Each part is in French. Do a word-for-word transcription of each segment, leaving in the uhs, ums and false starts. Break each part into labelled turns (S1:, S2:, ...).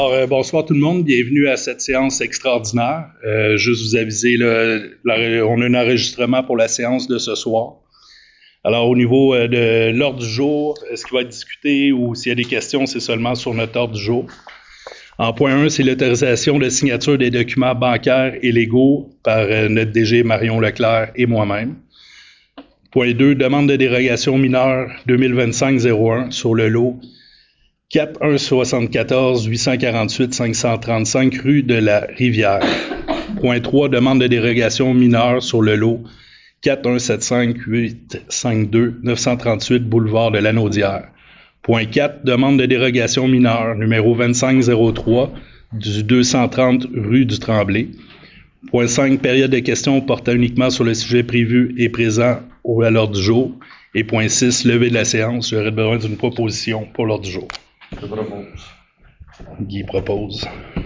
S1: Alors, euh, bonsoir tout le monde, bienvenue à cette séance extraordinaire. Euh, juste vous aviser, là, la, on a un enregistrement pour la séance de ce soir. Alors, au niveau euh, de l'ordre du jour, est-ce qu'il va être discuté ou s'il y a des questions, c'est seulement sur notre ordre du jour. En point un, c'est l'autorisation de signature des documents bancaires et légaux par euh, notre D G Marion Leclerc et moi-même. Point deux, demande de dérogation mineure deux mille vingt-cinq zéro un sur le lot quatre un soixante-quatorze huit cent quarante-huit cinq cent trente-cinq rue de la Rivière. Point trois, demande de dérogation mineure sur le lot quatre un sept cinq huit cinq deux neuf cent trente-huit boulevard de Lanaudière. Point quatre, demande de dérogation mineure numéro vingt-cinq zéro trois du deux cent trente rue du Tremblay. Point cinq, période de questions portant uniquement sur le sujet prévu et présent à l'ordre du jour. Et point six, levée de la séance. J'aurais besoin d'une proposition pour l'ordre du jour.
S2: Je propose.
S1: Guy propose.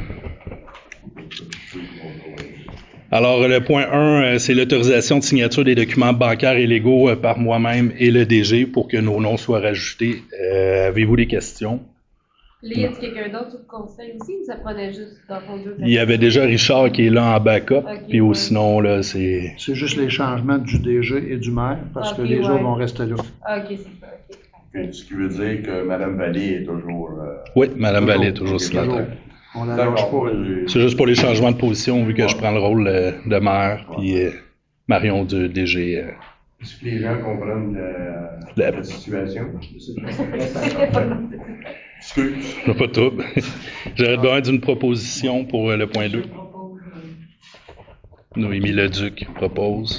S1: Alors, le point un, c'est l'autorisation de signature des documents bancaires et légaux par moi-même et le D G pour que nos noms soient rajoutés. Euh, avez-vous des questions?
S3: Là, y a-t-il quelqu'un d'autre au conseil aussi ou ça prenait juste dans le deux?
S1: Il y avait déjà Richard qui est là en backup,
S3: okay,
S1: puis
S3: ouais.
S1: sinon, là, c'est...
S2: C'est juste les changements du D G et du maire, parce
S3: okay,
S2: que les
S3: ouais.
S2: autres vont rester là.
S3: Ah, ok, c'est ça, ok.
S4: Puis, ce qui veut dire que Mme Vallée est toujours... Euh,
S1: oui, Mme Vallée est toujours signataire.
S2: On la lâche pas.
S1: C'est juste pour les changements de position, vu que ouais. je prends le rôle euh, de maire, ouais. puis euh, Marion de D G. Euh,
S4: Est-ce que les gens comprennent la, la... la situation?
S1: Excuse. Pas de trouble. J'aurais besoin d'une proposition pour euh, le point deux. Noémie Leduc propose.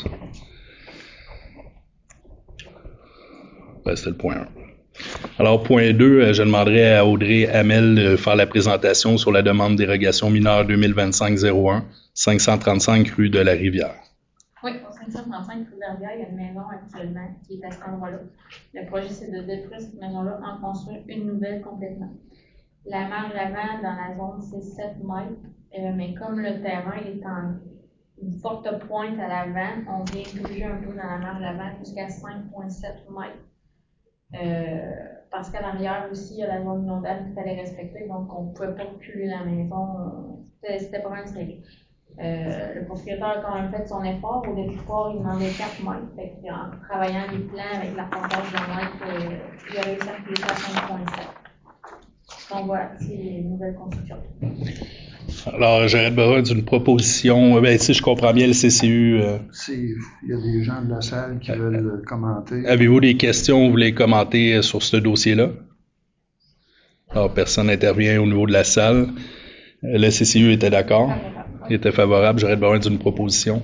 S1: Ben, c'était le point un. Alors, point deux, je demanderai à Audrey Hamel de faire la présentation sur la demande de dérogation mineure deux mille vingt-cinq zéro un, cinq cent trente-cinq rue de la Rivière.
S3: Oui, au cinq cent trente-cinq rue de la Rivière, il y a une maison actuellement qui est à cet endroit-là. Le projet, c'est de détruire cette maison-là, en construire une nouvelle complètement. La marge avant dans la zone, c'est sept mètres, euh, mais comme le terrain est en une forte pointe à l'avant, on vient bouger un peu dans la marge avant jusqu'à cinq virgule sept mètres. Euh, parce qu'à l'arrière aussi, il y a la zone inondable qu'il fallait respecter, donc on ne pouvait pas reculer la maison. C'était, c'était pas mal serré. Euh, le propriétaire a quand même fait son effort. Au départ, il demandait quatre mètres. Fait en travaillant les plans avec l'arpentage de mètres, euh, il a réussi à reculer ça à cinq virgule sept. Donc voilà, c'est une nouvelle construction.
S1: Alors, j'aurais besoin d'une proposition. Ben, si je comprends bien le C C U. Euh,
S2: il y a des gens de la salle qui euh, veulent commenter.
S1: Avez-vous des questions ou vous voulez commenter sur ce dossier-là? Alors, personne n'intervient au niveau de la salle. Le C C U était d'accord? Il était favorable. J'aurais besoin d'une proposition.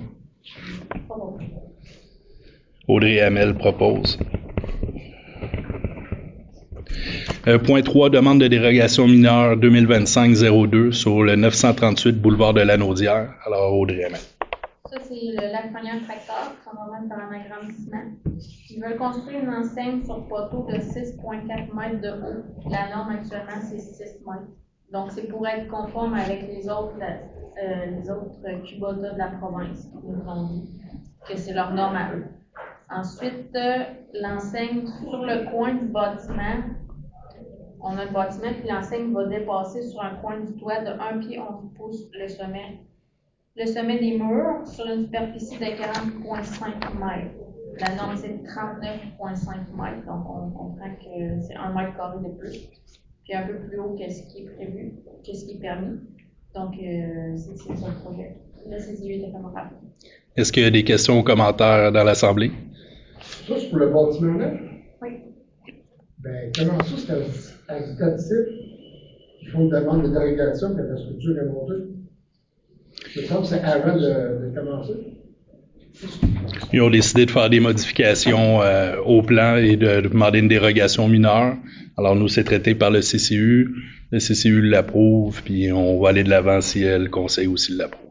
S1: Audrey Hamel propose. Euh, point trois, demande de dérogation mineure deux mille vingt-cinq zéro deux sur le neuf cent trente-huit boulevard de Lanaudière. Alors, Audrey Hamel.
S3: Ça, c'est le Lafrenière Tracteur qui sont en train de faire un agrandissement. Ils veulent construire une enseigne sur poteau de six virgule quatre mètres de haut. La norme actuellement, c'est six mètres. Donc, c'est pour être conforme avec les autres, euh, les autres Kubota de la province. Ils nous ont dit que c'est leur norme à eux. Ensuite, euh, l'enseigne sur le coin du bâtiment. On a le bâtiment, puis l'enseigne va dépasser sur un coin du toit de un pied onze pouces le sommet. Le sommet des murs sur une superficie de quarante virgule cinq mètres. La norme, c'est trente-neuf virgule cinq mètres, donc on comprend que c'est un mètre carré de plus, puis un peu plus haut que ce qui est prévu, que ce qui est permis. Donc, euh, c'est, c'est ça le projet. Le C C U est favorable.
S1: Est-ce qu'il y a des questions ou commentaires dans l'Assemblée?
S5: Ça, c'est pour le bâtiment neuf?
S3: Oui.
S5: Ben, comment ça, c'est additif? Ils font une demande de dérogation quand la structure est montée? Je pense que c'est avant de, de commencer.
S1: Ils ont décidé de faire des modifications euh, au plan et de, de demander une dérogation mineure. Alors, nous, c'est traité par le C C U. Le C C U l'approuve, puis on va aller de l'avant si euh, le Conseil aussi l'approuve.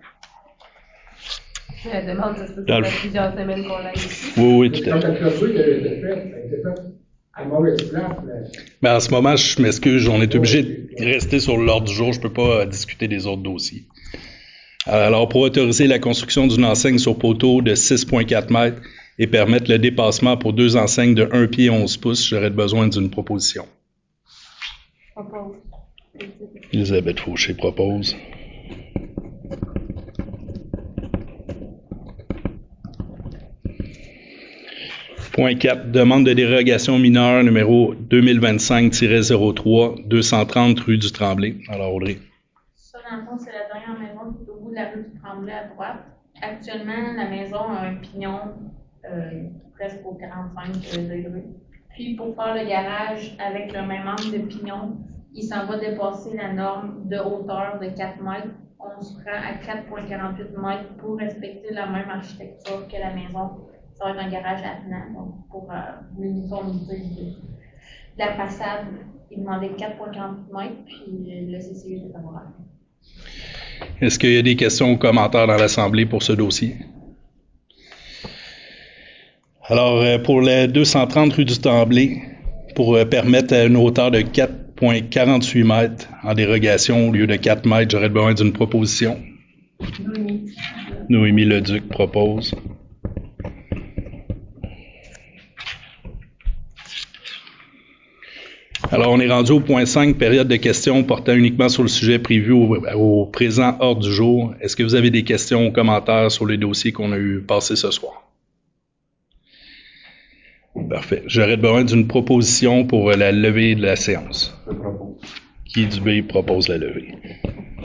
S3: La demande, ça se peut que ça fait plusieurs semaines qu'on l'a ici.
S1: Oui, oui, tout à fait.
S5: Comme la clôture qui avait été faite, elle a été faite à mauvaise place. Mais...
S1: Ben, en ce moment, je m'excuse, on est obligé de rester sur l'ordre du jour. Je ne peux pas euh, discuter des autres dossiers. Alors, pour autoriser la construction d'une enseigne sur poteau de six virgule quatre mètres et permettre le dépassement pour deux enseignes de un pied onze pouces, j'aurais besoin d'une proposition.
S3: Propose.
S1: Elisabeth Fauché propose. Point quatre. Demande de dérogation mineure numéro deux mille vingt-cinq tiret zéro trois, deux cent trente rue du Tremblay. Alors, Audrey.
S3: Ça, dans le fond, c'est la dernière maison qui est au bout de la rue du Tremblay à droite. Actuellement, la maison a un pignon euh, presque aux quarante-cinq degrés. Puis, pour faire le garage avec le même angle de pignon, il s'en va dépasser la norme de hauteur de quatre mètres. On se rend à quatre virgule quarante-huit mètres pour respecter la même architecture que la maison. Ça va être un garage attenant, donc pour euh, l'uniformité de, de la façade, il demandait quatre virgule quarante-huit mètres, puis le C C U était favorable.
S1: Est-ce qu'il y a des questions ou commentaires dans l'Assemblée pour ce dossier? Alors, pour le deux cent trente rue du Tremblay, pour permettre une hauteur de quatre virgule quarante-huit mètres en dérogation au lieu de quatre mètres, j'aurais besoin d'une proposition.
S3: Noémie.
S1: Noémie Leduc propose. Alors, on est rendu au point cinq, période de questions portant uniquement sur le sujet prévu au, au présent ordre du jour. Est-ce que vous avez des questions ou commentaires sur les dossiers qu'on a eu passés ce soir? Parfait. J'aurais besoin d'une proposition pour la levée de la séance.
S4: Je propose.
S1: Qui Dubé propose la levée?